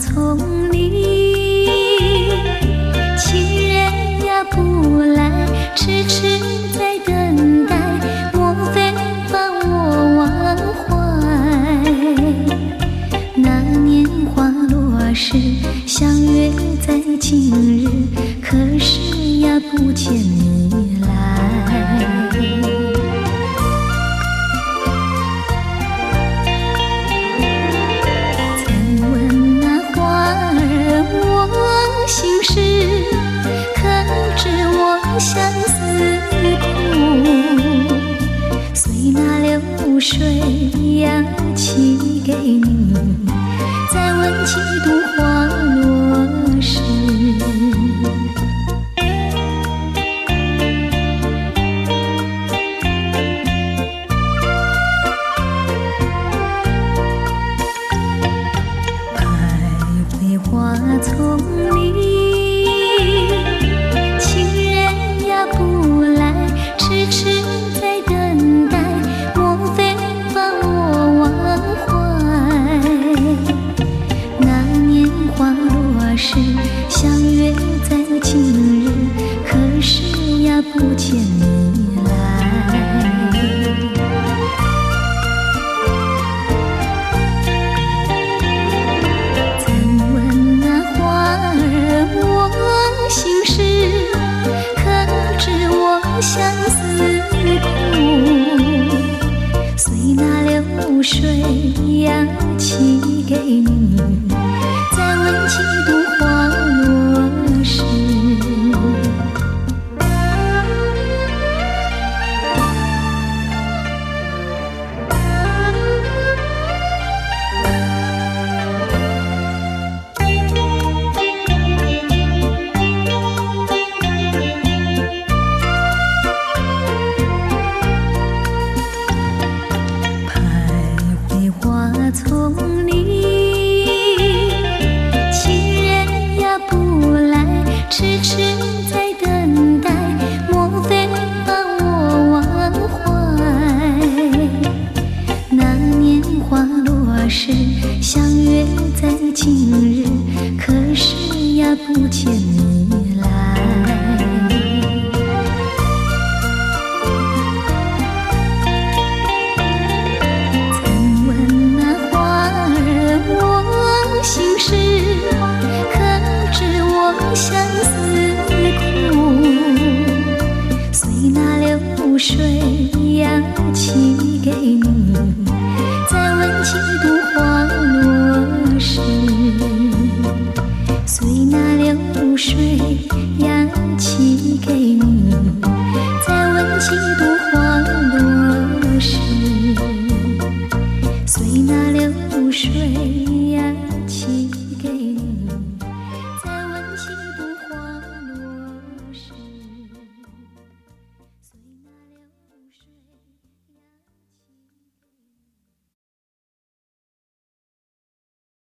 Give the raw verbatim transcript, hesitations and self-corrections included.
丛里，情人呀不来，痴痴在等待，莫非把我忘怀？那年花落时，相约在今日，可是呀不见你来。曾问那花儿我心事，可知我相思苦？随那流水呀寄给你，再问几度花落时。花丛里，情人呀不来，痴痴在等待，莫非把我忘怀？那年花落时，相约在今日，可是呀不见你来。心事，可知我相思苦？随那流水呀寄给你，再问几度花落时。花丛里，情人呀不来，痴痴在等待，莫非把我忘怀？那年花落时，相约在今日，可是呀不见你来。心事，可知我相思苦？随那流水呀寄给你，再问几度花落时。随那流水呀